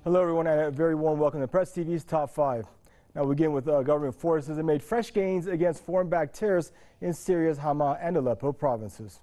Hello, everyone, and a very warm welcome to Press TV's Top 5. Now we begin with government forces that made fresh gains against foreign-backed terrorists in Syria's Hama and Aleppo provinces.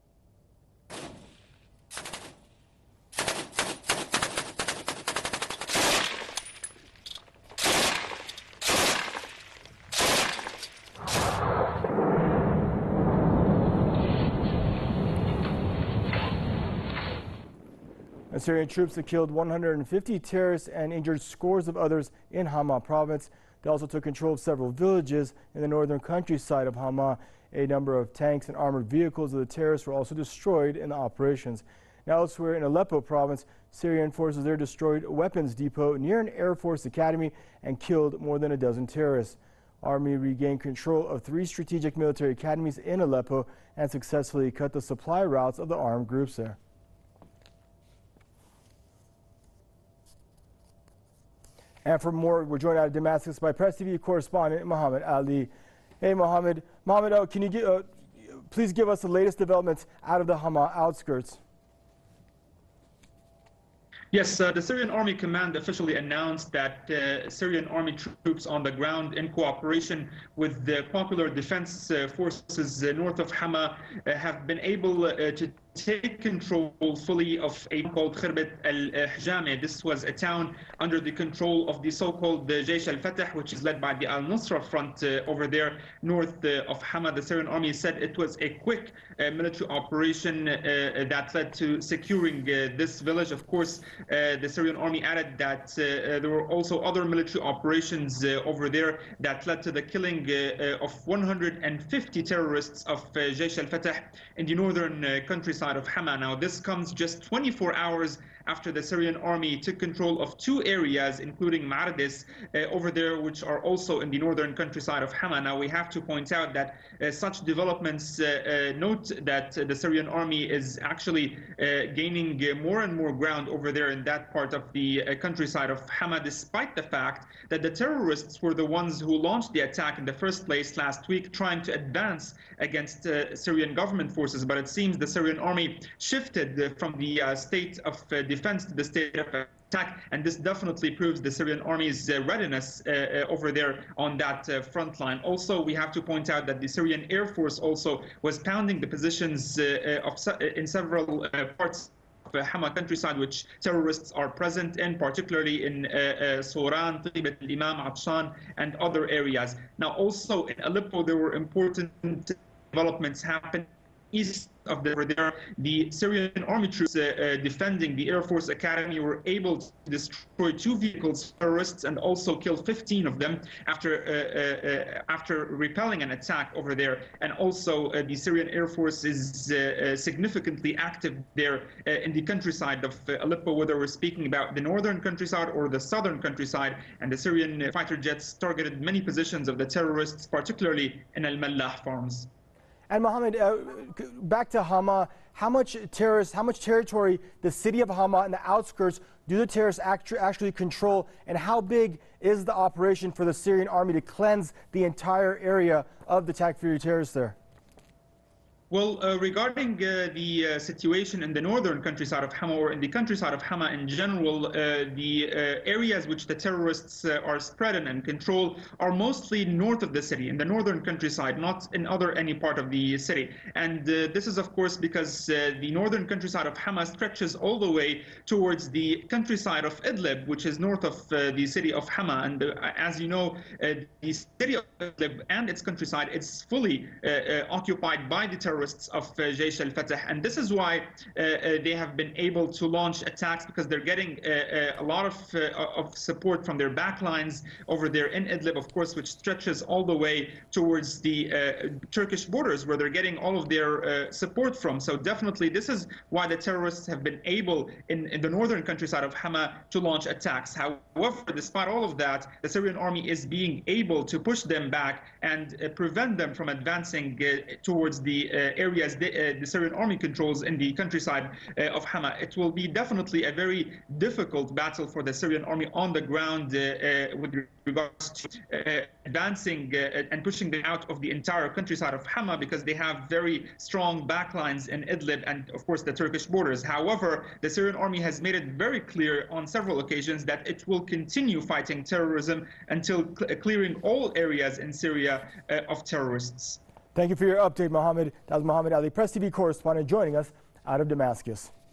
Syrian troops have killed 150 terrorists and injured scores of others in Hama province. They also took control of several villages in the northern countryside of Hama. A number of tanks and armored vehicles of the terrorists were also destroyed in the operations. Now elsewhere in Aleppo province, Syrian forces there destroyed a weapons depot near an Air Force academy and killed more than a dozen terrorists. Army regained control of 3 strategic military academies in Aleppo and successfully cut the supply routes of the armed groups there. And for more, we're joined out of Damascus by Press TV correspondent Mohammed Ali. Hey, Mohammed. Mohammed, can you please give us the latest developments out of the Hama outskirts? Yes, the Syrian Army Command officially announced that Syrian Army troops on the ground in cooperation with the Popular Defense Forces north of Hama have been able to take control fully of a town called Khirbet al-Hijame. This was a town under the control of the so-called Jaysh al-Fatah, which is led by the al-Nusra Front over there north of Hama. The Syrian Army said it was a quick military operation that led to securing this village. Of course, the Syrian Army added that there were also other military operations over there that led to the killing of 150 terrorists of Jaysh al-Fatah in the northern countryside of Hama. Now, this comes just 24 hours after the Syrian Army took control of 2 areas, including Mardis over there, which are also in the northern countryside of Hama. Now, we have to point out that such developments note that the Syrian Army is actually gaining more and more ground over there in that part of the countryside of Hama, despite the fact that the terrorists were the ones who launched the attack in the first place last week, trying to advance against Syrian government forces. But it seems the Syrian Army shifted from the state of defense to the state of attack, and this definitely proves the Syrian Army's readiness over there on that front line. Also, we have to point out that the Syrian Air Force also was pounding the positions in several parts of Hama countryside, which terrorists are present in, particularly in Soran, Tibat al-Imam, Atshan, and other areas. Now, also in Aleppo, there were important developments happening east of the Syrian Army troops defending the Air Force Academy were able to destroy 2 vehicles of terrorists and also kill 15 of them after repelling an attack over there. And also the Syrian Air Force is significantly active there in the countryside of Aleppo, whether we're speaking about the northern countryside or the southern countryside. And the Syrian fighter jets targeted many positions of the terrorists, particularly in Al-Mallah farms. And Mohammed, back to Hama, how much territory the city of Hama and the outskirts do the terrorists actually control, and how big is the operation for the Syrian Army to cleanse the entire area of the Takfiri terrorists there? Well, regarding the situation in the northern countryside of Hama, or in the countryside of Hama in general, the areas which the terrorists are spread in and control are mostly north of the city, in the northern countryside, not in any part of the city. And this is, of course, because the northern countryside of Hama stretches all the way towards the countryside of Idlib, which is north of the city of Hama. And as you know, the city of Idlib and its countryside is fully occupied by the terrorists of Jaysh al-Fatah, and this is why they have been able to launch attacks, because they're getting a lot of support from their backlines over there in Idlib, of course, which stretches all the way towards the Turkish borders, where they're getting all of their support from. So definitely this is why the terrorists have been able in the northern countryside of Hama to launch attacks. However, despite all of that, the Syrian Army is being able to push them back and prevent them from advancing towards the areas the Syrian army controls in the countryside of Hama. It will be definitely a very difficult battle for the Syrian army on the ground with regards to advancing and pushing them out of the entire countryside of Hama, because they have very strong backlines in Idlib and, of course, the Turkish borders. However, the Syrian army has made it very clear on several occasions that it will continue fighting terrorism until clearing all areas in Syria of terrorists. Thank you for your update, Mohammed. That was Mohammed Ali, Press TV correspondent, joining us out of Damascus.